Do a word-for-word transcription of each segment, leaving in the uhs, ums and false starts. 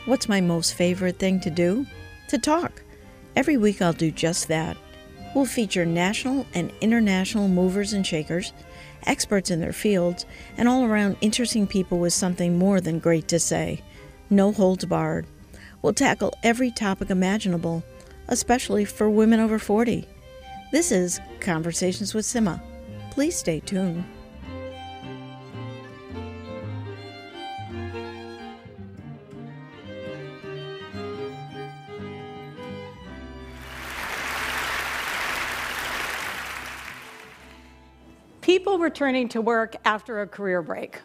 What's my most favorite thing to do? To talk. Every week I'll do just that. We'll feature national and international movers and shakers, experts in their fields, and all around interesting people with something more than great to say. No holds barred. We'll tackle every topic imaginable, especially for women over forty. This is Conversations with Sima. Please stay tuned. People returning to work after a career break.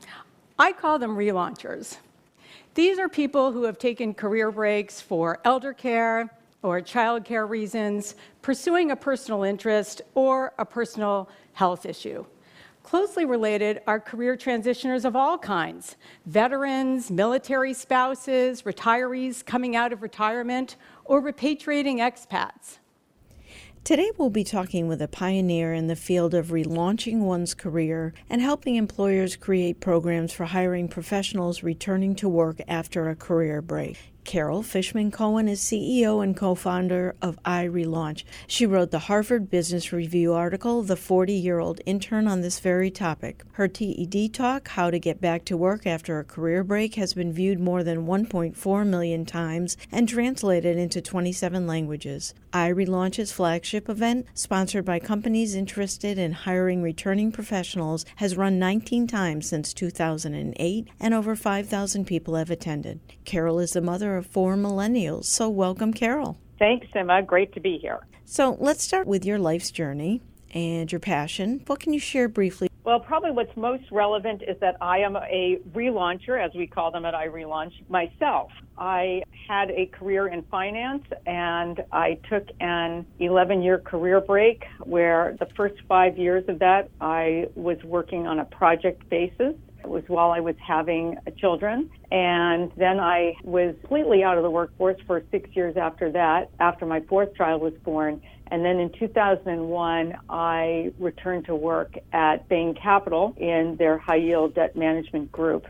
I call them relaunchers. These are people who have taken career breaks for elder care or child care reasons, pursuing a personal interest or a personal health issue. Closely related are career transitioners of all kinds: veterans, military spouses, retirees coming out of retirement, or repatriating expats. Today we'll be talking with a pioneer in the field of relaunching one's career and helping employers create programs for hiring professionals returning to work after a career break. Carol Fishman Cohen is C E O and co-founder of iRelaunch. She wrote the Harvard Business Review article, The forty-Year-Old Intern, on this very topic. Her T E D talk, How to Get Back to Work After a Career Break, has been viewed more than one point four million times and translated into twenty-seven languages. iRelaunch's flagship event, sponsored by companies interested in hiring returning professionals, has run nineteen times since two thousand eight, and over five thousand people have attended. Carol is the mother of four millennials, so welcome, Carol. Thanks, Emma. Great to be here. So let's start with your life's journey and your passion. What can you share briefly? Well, probably what's most relevant is that I am a relauncher, as we call them at iRelaunch, myself. I had a career in finance, and I took an eleven-year career break where the first five years of that I was working on a project basis. It was while I was having children. And then I was completely out of the workforce for six years after that, after my fourth child was born. And then in two thousand one, I returned to work at Bain Capital in their high-yield debt management group.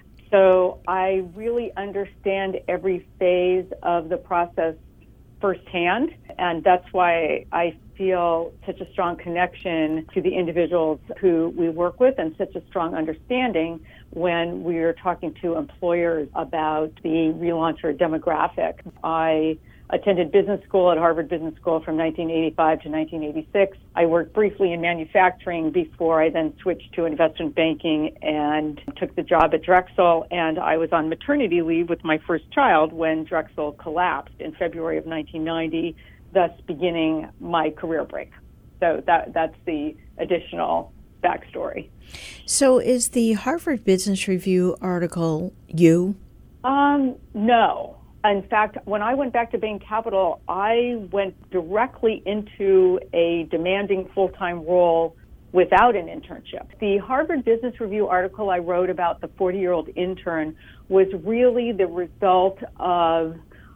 So I really understand every phase of the process firsthand, and that's why I feel such a strong connection to the individuals who we work with and such a strong understanding when we're talking to employers about the relauncher demographic. I attended business school at Harvard Business School from nineteen eighty-five to nineteen eighty-six. I worked briefly in manufacturing before I then switched to investment banking and took the job at Drexel. And I was on maternity leave with my first child when Drexel collapsed in February of nineteen ninety, thus beginning my career break. So that that's the additional backstory. So is the Harvard Business Review article you? Um, no. In fact, when I went back to Bain Capital, I went directly into a demanding full-time role without an internship. The Harvard Business Review article I wrote about the forty-year-old intern was really the result of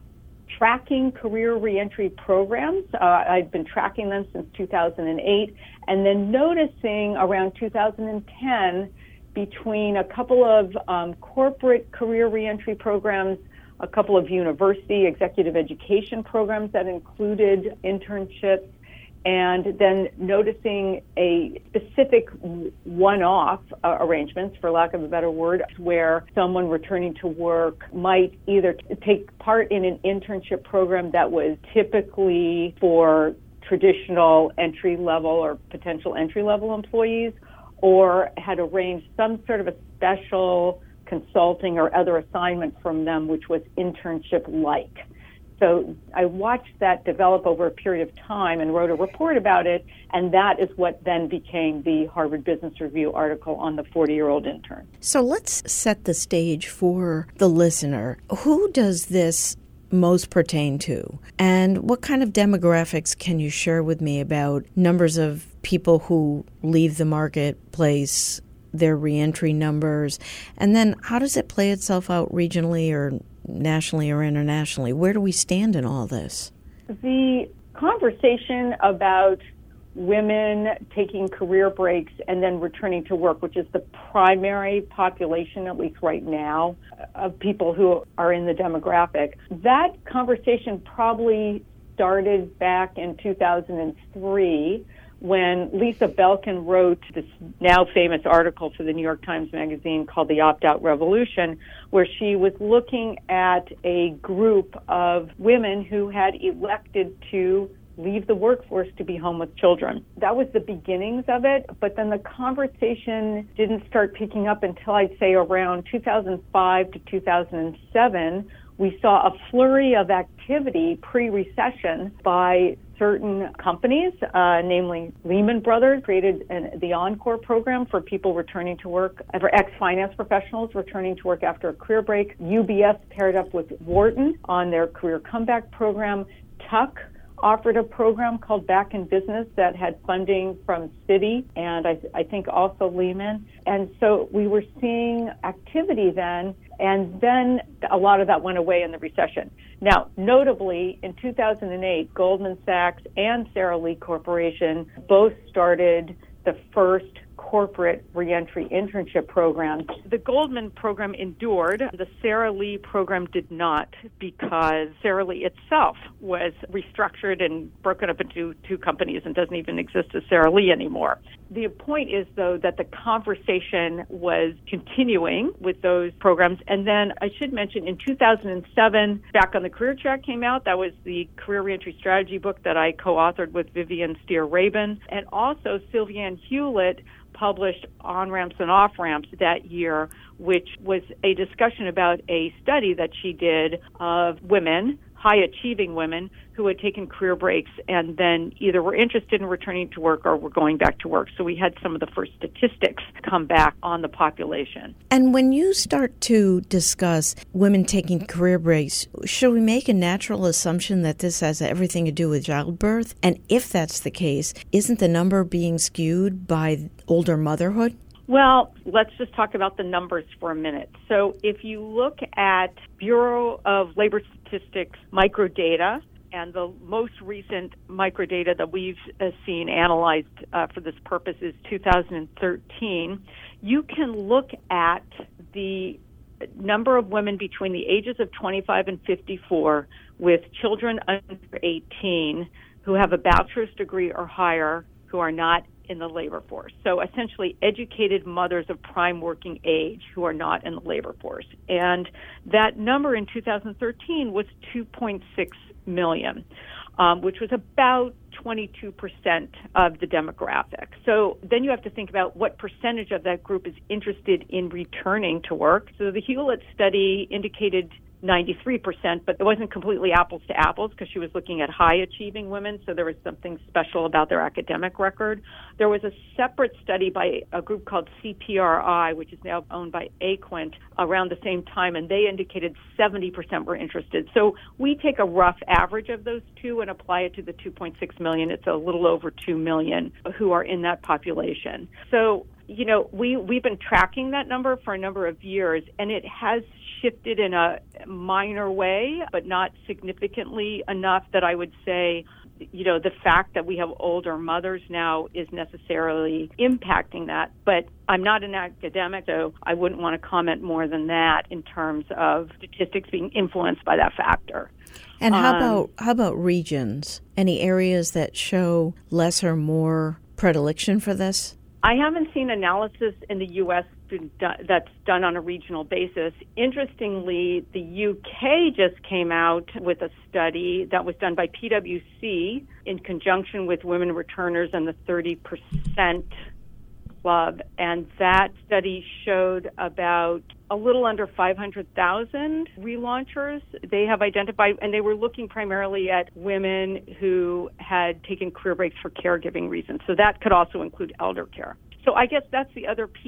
tracking career reentry programs. Uh, I'd been tracking them since two thousand eight, and then noticing around two thousand ten between a couple of um, corporate career reentry programs, a couple of university executive education programs that included internships, and then noticing a specific one-off uh, arrangements, for lack of a better word, where someone returning to work might either t- take part in an internship program that was typically for traditional entry-level or potential entry-level employees, or had arranged some sort of a special consulting or other assignment from them, which was internship-like. So I watched that develop over a period of time and wrote a report about it, and that is what then became the Harvard Business Review article on the forty-year-old intern. So let's set the stage for the listener. Who does this most pertain to? And what kind of demographics can you share with me about numbers of people who leave the marketplace, their reentry numbers, and then how does it play itself out regionally or nationally or internationally? Where do we stand in all this? The conversation about women taking career breaks and then returning to work, which is the primary population, at least right now, of people who are in the demographic. That conversation probably started back in two thousand three when Lisa Belkin wrote this now famous article for the New York Times Magazine called The Opt-Out Revolution, where she was looking at a group of women who had elected to leave the workforce to be home with children. That was the beginnings of it, but then the conversation didn't start picking up until I'd say around two thousand five to two thousand seven. We saw a flurry of activity pre-recession by certain companies, uh, namely Lehman Brothers, created an, the Encore program for people returning to work, for ex-finance professionals returning to work after a career break. U B S paired up with Wharton on their career comeback program. Tuck offered a program called Back in Business that had funding from Citi and I, I think also Lehman. And so we were seeing activity then, and then a lot of that went away in the recession. Now, notably, in two thousand eight, Goldman Sachs and Sara Lee Corporation both started the first corporate reentry internship program. The Goldman program endured. The Sara Lee program did not, because Sara Lee itself was restructured and broken up into two companies and doesn't even exist as Sara Lee anymore. The point is, though, that the conversation was continuing with those programs. And then I should mention in two thousand seven, Back on the Career Track came out. That was the career reentry strategy book that I co-authored with Vivian Steer-Rabin. And also Sylviane Hewlett published On-Ramps and Off-Ramps that year, which was a discussion about a study that she did of women, high-achieving women, who had taken career breaks and then either were interested in returning to work or were going back to work. So we had some of the first statistics come back on the population. And when you start to discuss women taking career breaks, should we make a natural assumption that this has everything to do with childbirth? And if that's the case, isn't the number being skewed by older motherhood? Well, let's just talk about the numbers for a minute. So if you look at Bureau of Labor Statistics microdata, and the most recent microdata that we've uh, seen analyzed uh, for this purpose is two thousand thirteen, you can look at the number of women between the ages of twenty-five and fifty-four with children under eighteen who have a bachelor's degree or higher who are not in the labor force. So essentially educated mothers of prime working age who are not in the labor force. And that number in two thousand thirteen was two point six million, um, which was about twenty-two percent of the demographic. So then you have to think about what percentage of that group is interested in returning to work. So the Hewlett study indicated ninety-three percent, but it wasn't completely apples to apples because she was looking at high-achieving women, so there was something special about their academic record. There was a separate study by a group called C P R I, which is now owned by Aquint, around the same time, and they indicated seventy percent were interested. So we take a rough average of those two and apply it to the two point six million. It's a little over two million who are in that population. So, you know, we, we've been tracking that number for a number of years, and it has shifted in a minor way, but not significantly enough that I would say, you know, the fact that we have older mothers now is necessarily impacting that. But I'm not an academic, so I wouldn't want to comment more than that in terms of statistics being influenced by that factor. And how um, about how about regions? Any areas that show less or more predilection for this? I haven't seen analysis in the U S that's done on a regional basis. Interestingly, the U K just came out with a study that was done by P W C in conjunction with Women Returners and the thirty percent Club, and that study showed about a little under five hundred thousand relaunchers they have identified, and they were looking primarily at women who had taken career breaks for caregiving reasons. So that could also include elder care. So I guess that's the other piece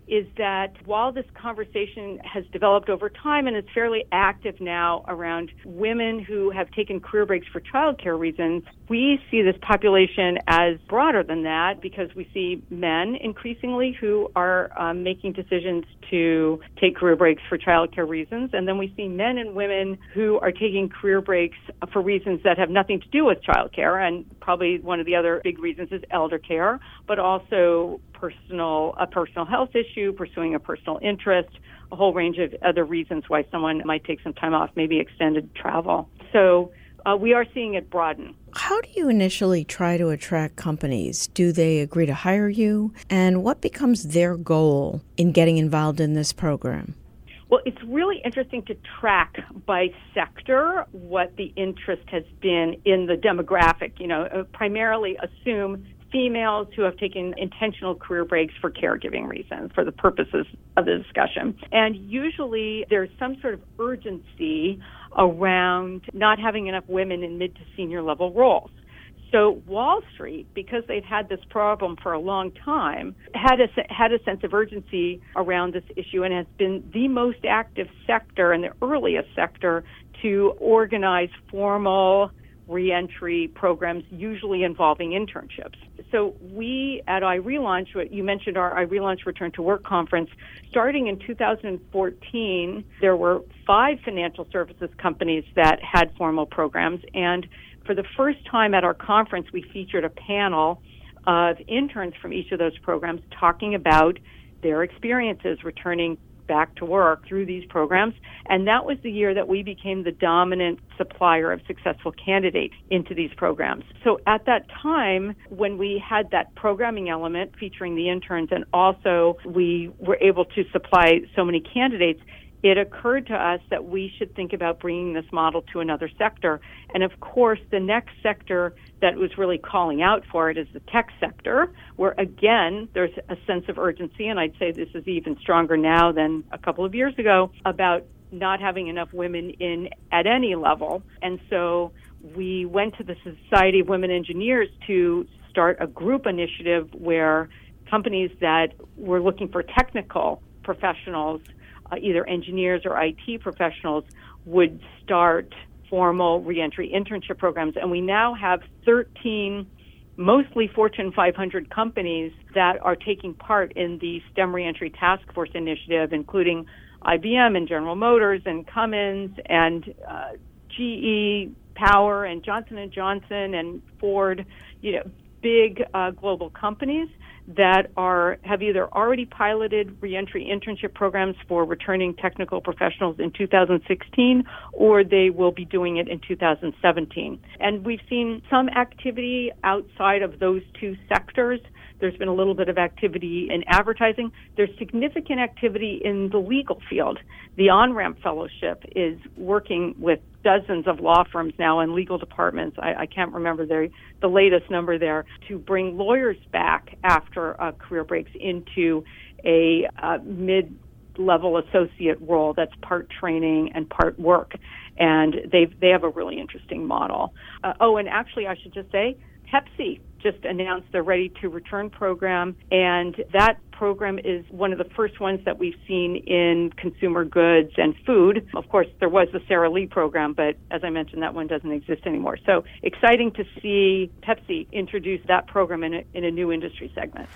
is that while this conversation has developed over time and is fairly active now around women who have taken career breaks for childcare reasons, we see this population as broader than that because we see men increasingly who are um, making decisions to take career breaks for childcare reasons, and then we see men and women who are taking career breaks for reasons that have nothing to do with childcare, and probably one of the other big reasons is elder care, but also personal a personal health issue, pursuing a personal interest, a whole range of other reasons why someone might take some time off, maybe extended travel. So uh, we are seeing it broaden. How do you initially try to attract companies? Do they agree to hire you? And what becomes their goal in getting involved in this program? Well, it's really interesting to track by sector what the interest has been in the demographic. You know, uh, primarily assume females who have taken intentional career breaks for caregiving reasons for the purposes of the discussion. And usually there's some sort of urgency around not having enough women in mid to senior level roles. So Wall Street, because they've had this problem for a long time, had a, had a sense of urgency around this issue and has been the most active sector and the earliest sector to organize formal reentry programs, usually involving internships. So we at iRelaunch, you mentioned our iRelaunch Return to Work conference, starting in two thousand fourteen, there were five financial services companies that had formal programs, and for the first time at our conference, we featured a panel of interns from each of those programs talking about their experiences returning back to work through these programs. And that was the year that we became the dominant supplier of successful candidates into these programs. So at that time, when we had that programming element featuring the interns and also we were able to supply so many candidates, it occurred to us that we should think about bringing this model to another sector. And of course, the next sector that was really calling out for it is the tech sector, where again, there's a sense of urgency, and I'd say this is even stronger now than a couple of years ago, about not having enough women in at any level. And so we went to the Society of Women Engineers to start a group initiative where companies that were looking for technical professionals, Uh, either engineers or I T professionals, would start formal reentry internship programs. And we now have thirteen, mostly Fortune five hundred companies that are taking part in the STEM Reentry Task Force initiative, including I B M and General Motors and Cummins and uh, G E Power and Johnson and Johnson and Ford, you know, big uh, global companies that are have either already piloted reentry internship programs for returning technical professionals in two thousand sixteen, or they will be doing it in two thousand seventeen. And we've seen some activity outside of those two sectors. There's been a little bit of activity in advertising. There's significant activity in the legal field. The On-Ramp Fellowship is working with dozens of law firms now and legal departments. I, I can't remember their, the latest number there, to bring lawyers back after uh, career breaks into a uh, mid-level associate role that's part training and part work. And they they have a really interesting model. Uh, oh, and actually, I should just say, Pepsi just announced their Ready to Return program, and that program is one of the first ones that we've seen in consumer goods and food. Of course, there was the Sara Lee program, but as I mentioned, that one doesn't exist anymore. So exciting to see Pepsi introduce that program in a, in a new industry segment.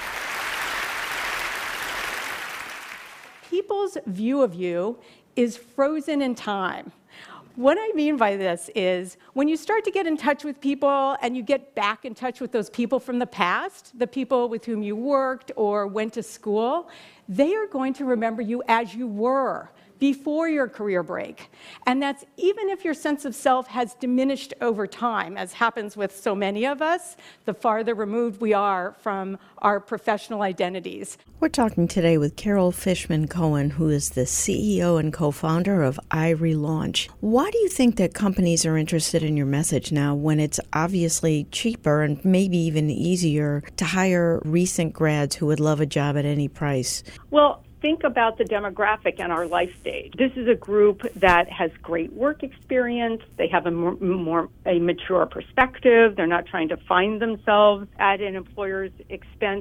People's view of you is frozen in time. What I mean by this is when you start to get in touch with people and you get back in touch with those people from the past, the people with whom you worked or went to school, they are going to remember you as you were before your career break. And that's even if your sense of self has diminished over time, as happens with so many of us, the farther removed we are from our professional identities. We're talking today with Carol Fishman Cohen, who is the C E O and co-founder of iRelaunch. Why do you think that companies are interested in your message now when it's obviously cheaper and maybe even easier to hire recent grads who would love a job at any price? Well, think about the demographic and our life stage. This is a group that has great work experience. They have a more, more a mature perspective. They're not trying to find themselves at an employer's expense.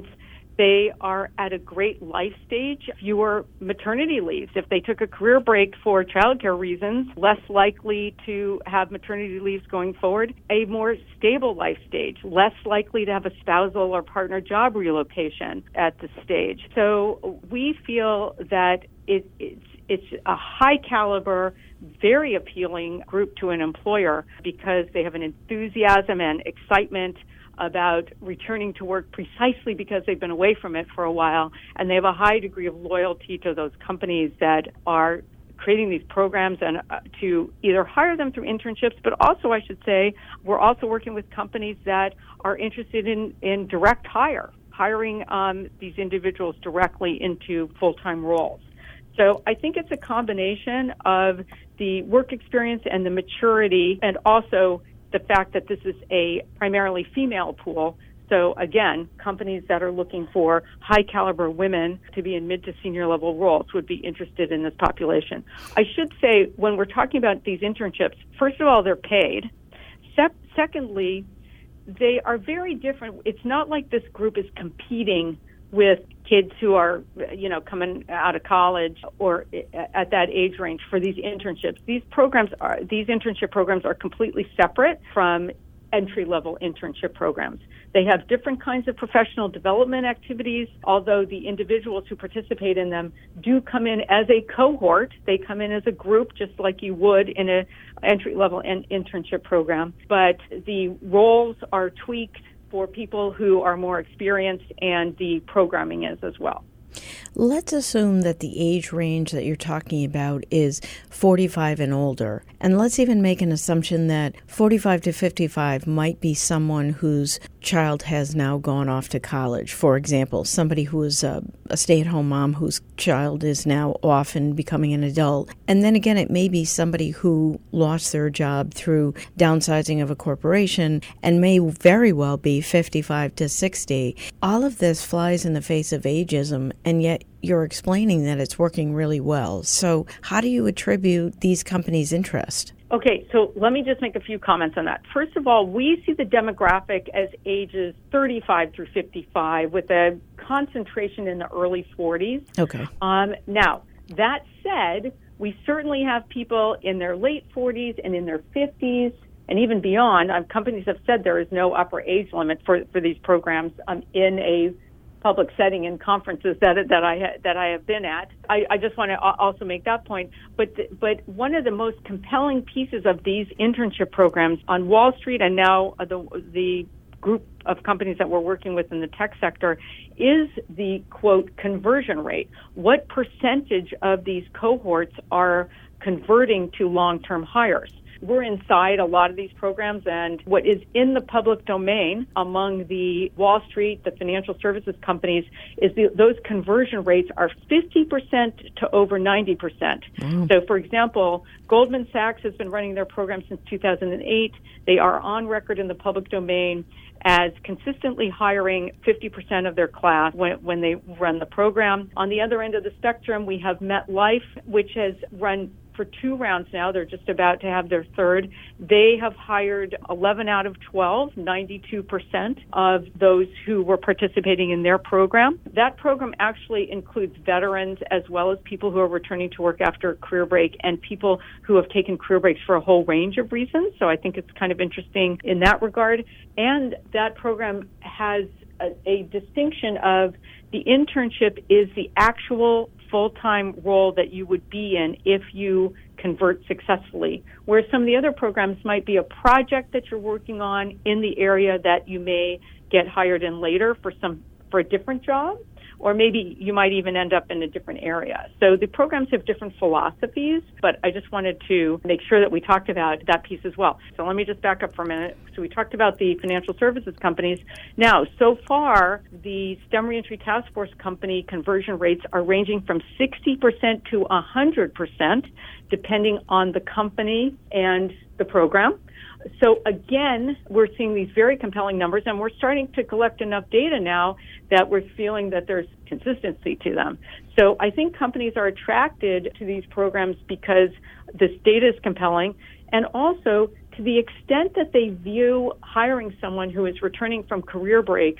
They are at a great life stage, fewer maternity leaves. If they took a career break for childcare reasons, less likely to have maternity leaves going forward. A more stable life stage, less likely to have a spousal or partner job relocation at this stage. So we feel that it, it's It's a high caliber, very appealing group to an employer because they have an enthusiasm and excitement about returning to work precisely because they've been away from it for a while, and they have a high degree of loyalty to those companies that are creating these programs and uh, to either hire them through internships, but also, I should say, we're also working with companies that are interested in, in direct hire, hiring um, these individuals directly into full-time roles. So I think it's a combination of the work experience and the maturity, and also the fact that this is a primarily female pool. So again, companies that are looking for high caliber women to be in mid to senior level roles would be interested in this population. I should say, when we're talking about these internships, first of all, they're paid. Se- secondly, they are very different. It's not like this group is competing with kids who are, you know, coming out of college or at that age range for these internships. These programs are, these internship programs are completely separate from entry-level internship programs. They have different kinds of professional development activities, although the individuals who participate in them do come in as a cohort. They come in as a group, just like you would in an entry-level in- internship program. But the roles are tweaked for people who are more experienced, and the programming is as well. Let's assume that the age range that you're talking about is forty-five and older. And let's even make an assumption that forty-five to fifty-five might be someone whose child has now gone off to college. For example, somebody who is a, a stay-at-home mom whose child is now off and becoming an adult. And then again, it may be somebody who lost their job through downsizing of a corporation and may very well be fifty-five to sixty. All of this flies in the face of ageism, and yet you're explaining that it's working really well. So how do you attribute these companies' interest? Okay, so let me just make a few comments on that. First of all, we see the demographic as ages thirty-five through fifty-five with a concentration in the early forties. Okay. Um, now, that said, we certainly have people in their late forties and in their fifties and even beyond. Um, companies have said there is no upper age limit for, for these programs um, in a public setting in conferences that that I that I have been at. I, I just want to also make that point. But the, but one of the most compelling pieces of these internship programs on Wall Street, and now the the group of companies that we're working with in the tech sector, is the, quote, conversion rate. What percentage of these cohorts are converting to long-term hires? We're inside a lot of these programs, and what is in the public domain among the Wall Street, the financial services companies, is the, those conversion rates are fifty percent to over ninety percent. Mm. So, for example, Goldman Sachs has been running their program since two thousand eight. They are on record in the public domain as consistently hiring fifty percent of their class when, when they run the program. On the other end of the spectrum, we have MetLife, which has run for two rounds now. They're just about to have their third. They have hired eleven out of twelve, ninety-two percent of those who were participating in their program. That program actually includes veterans as well as people who are returning to work after a career break and people who have taken career breaks for a whole range of reasons. So I think it's kind of interesting in that regard. And that program has a, a distinction of the internship is the actual full-time role that you would be in if you convert successfully, whereas some of the other programs might be a project that you're working on in the area that you may get hired in later for some for a different job, or maybe you might even end up in a different area. So the programs have different philosophies, but I just wanted to make sure that we talked about that piece as well. So let me just back up for a minute. So we talked about the financial services companies. Now, so far, the STEM Reentry Task Force company conversion rates are ranging from sixty percent to one hundred percent, depending on the company and the program. So again, we're seeing these very compelling numbers, and we're starting to collect enough data now that we're feeling that there's consistency to them. So I think companies are attracted to these programs because this data is compelling, and also to the extent that they view hiring someone who is returning from career break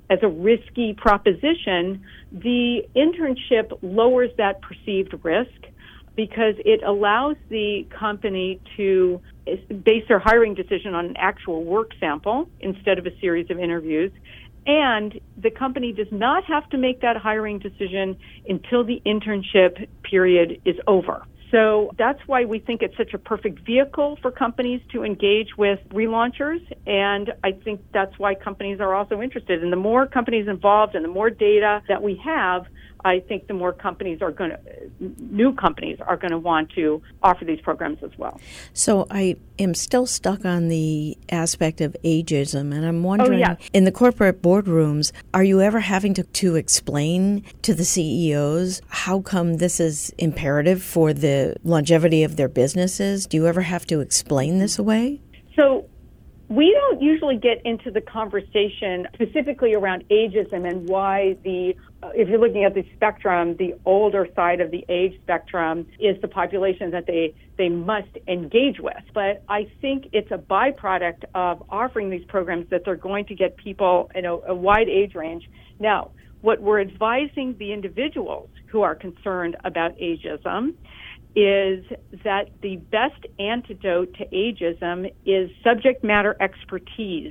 as a risky proposition, the internship lowers that perceived risk because it allows the company to base their hiring decision on an actual work sample instead of a series of interviews. And the company does not have to make that hiring decision until the internship period is over. So that's why we think it's such a perfect vehicle for companies to engage with relaunchers, and I think that's why companies are also interested. And the more companies involved and the more data that we have, I think the more companies are going to, new companies are going to want to offer these programs as well. So I am still stuck on the aspect of ageism, and I'm wondering, oh, yes. in the corporate boardrooms, are you ever having to, to explain to the C E Os how come this is imperative for the longevity of their businesses? Do you ever have to explain this away? So we don't usually get into the conversation specifically around ageism and why the, uh, if you're looking at the spectrum, the older side of the age spectrum is the population that they, they must engage with. But I think it's a byproduct of offering these programs that they're going to get people in a, a wide age range. Now, what we're advising the individuals who are concerned about ageism is that the best antidote to ageism is subject matter expertise.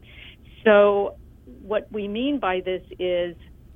So what we mean by this is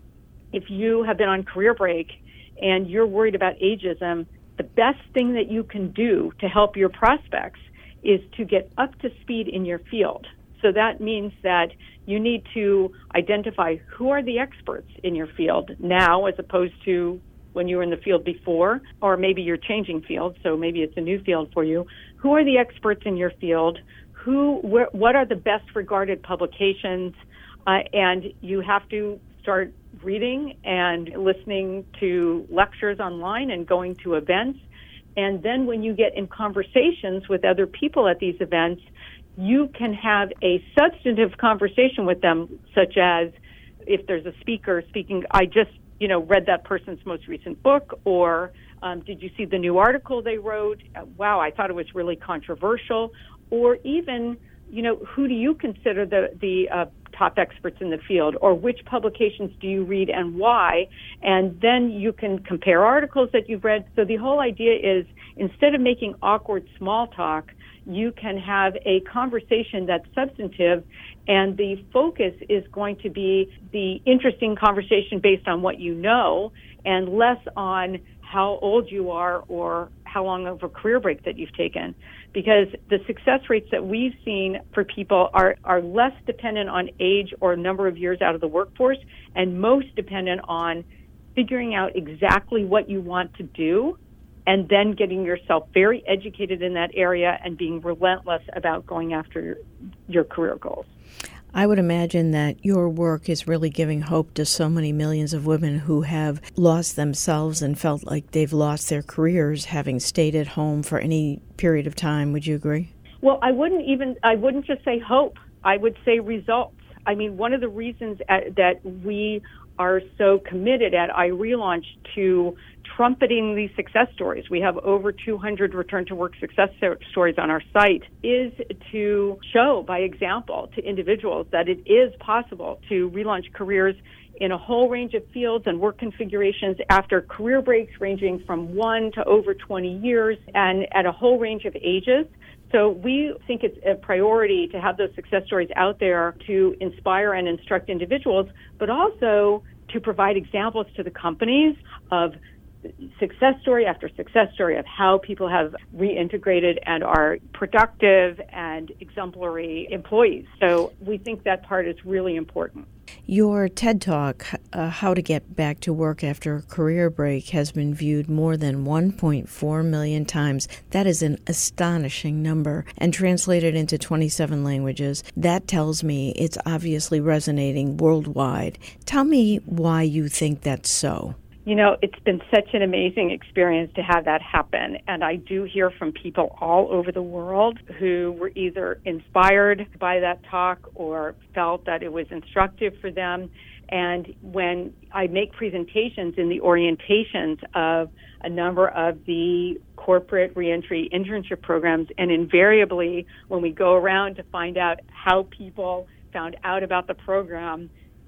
if you have been on career break and you're worried about ageism, the best thing that you can do to help your prospects is to get up to speed in your field. So that means that you need to identify who are the experts in your field now as opposed to when you were in the field before, or maybe you're changing fields, so maybe it's a new field for you. Who are the experts in your field? Who, wh- what are the best regarded publications? Uh, and you have to start reading and listening to lectures online and going to events. And then when you get in conversations with other people at these events, you can have a substantive conversation with them, such as if there's a speaker speaking, I just you know, read that person's most recent book, or um, did you see the new article they wrote? Uh, wow, I thought it was really controversial. Or even, you know, who do you consider the, the uh, top experts in the field, or which publications do you read and why? And then you can compare articles that you've read. So the whole idea is instead of making awkward small talk, you can have a conversation that's substantive, and the focus is going to be the interesting conversation based on what you know and less on how old you are or how long of a career break that you've taken. Because the success rates that we've seen for people are, are less dependent on age or number of years out of the workforce and most dependent on figuring out exactly what you want to do and then getting yourself very educated in that area and being relentless about going after your, your career goals. I would imagine that your work is really giving hope to so many millions of women who have lost themselves and felt like they've lost their careers having stayed at home for any period of time. Would you agree? Well, I wouldn't even, I wouldn't just say hope. I would say results. I mean, one of the reasons at, that we are so committed at iRelaunch to trumpeting these success stories, we have over two hundred return to work success stories on our site, is to show by example to individuals that it is possible to relaunch careers in a whole range of fields and work configurations after career breaks ranging from one to over twenty years and at a whole range of ages. So we think it's a priority to have those success stories out there to inspire and instruct individuals, but also to provide examples to the companies of success story after success story of how people have reintegrated and are productive and exemplary employees. So we think that part is really important. Your TED Talk, uh, How to Get Back to Work After a Career Break, has been viewed more than one point four million times. That is an astonishing number, and translated into twenty-seven languages. That tells me it's obviously resonating worldwide. Tell me why you think that's so. You know, it's been such an amazing experience to have that happen. And I do hear from people all over the world who were either inspired by that talk or felt that it was instructive for them. And when I make presentations in the orientations of a number of the corporate reentry internship programs, and invariably when we go around to find out how people found out about the program,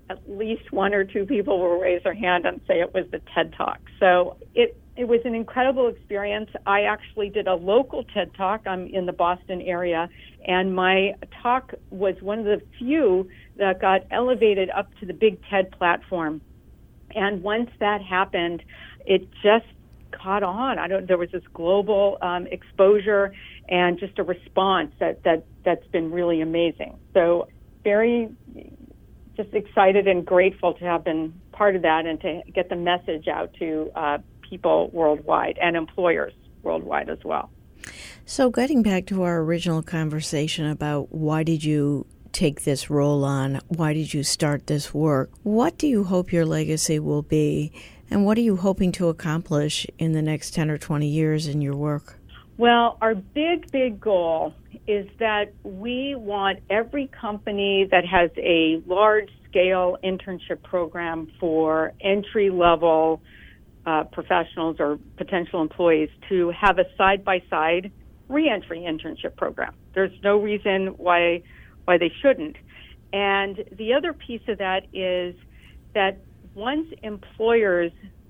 at least one or two people will raise their hand and say it was the TED Talk. So it it was an incredible experience. I actually did a local TED Talk. I'm in the Boston area, and my talk was one of the few that got elevated up to the big TED platform. And once that happened, it just caught on. I don't. There was this global um, exposure and just a response that, that that's been really amazing. So very just excited and grateful to have been part of that and to get the message out to uh, people worldwide and employers worldwide as well. So getting back to our original conversation about why did you take this role on, why did you start this work, what do you hope your legacy will be, and what are you hoping to accomplish in the next ten or twenty years in your work? Well, our big, big goal is that we want every company that has a large-scale internship program for entry-level uh, professionals or potential employees to have a side-by-side reentry internship program. There's no reason why why they shouldn't. And the other piece of that is that once employers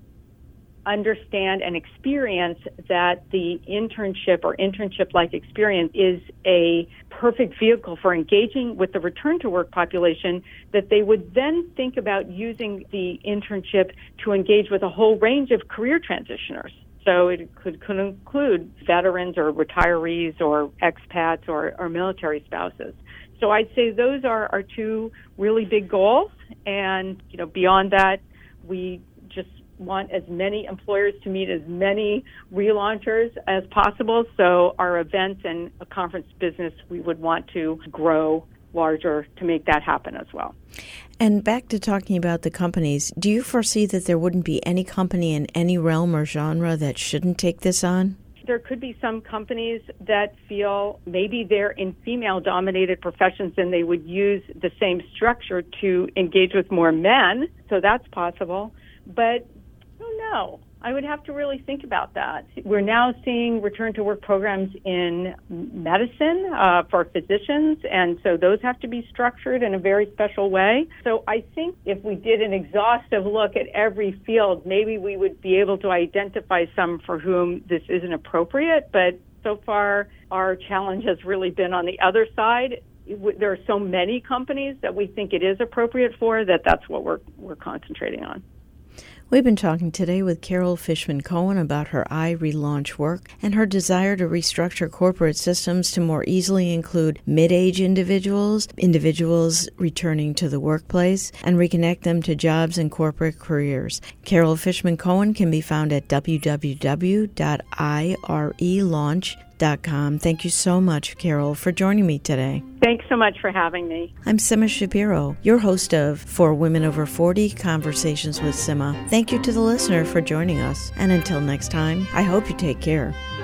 understand and experience that the internship or internship-like experience is a perfect vehicle for engaging with the return-to-work population, that they would then think about using the internship to engage with a whole range of career transitioners. So it could, could include veterans or retirees or expats or, or military spouses. So I'd say those are our two really big goals. And, you know, beyond that, we just want as many employers to meet as many relaunchers as possible. So our events and a conference business, we would want to grow larger to make that happen as well. And back to talking about the companies, do you foresee that there wouldn't be any company in any realm or genre that shouldn't take this on? There could be some companies that feel maybe they're in female-dominated professions and they would use the same structure to engage with more men, so that's possible. But I don't know. I would have to really think about that. We're now seeing return-to-work programs in medicine uh, for physicians, and so those have to be structured in a very special way. So I think if we did an exhaustive look at every field, maybe we would be able to identify some for whom this isn't appropriate, but so far our challenge has really been on the other side. There are so many companies that we think it is appropriate for that that's what we're we're concentrating on. We've been talking today with Carol Fishman Cohen about her iRelaunch work and her desire to restructure corporate systems to more easily include mid-age individuals, individuals returning to the workplace, and reconnect them to jobs and corporate careers. Carol Fishman Cohen can be found at w w w dot i r e launch dot com. Thank you so much, Carol, for joining me today. Thanks so much for having me. I'm Sima Shapiro, your host of For Women Over forty, Conversations with Sima. Thank you to the listener for joining us. And until next time, I hope you take care.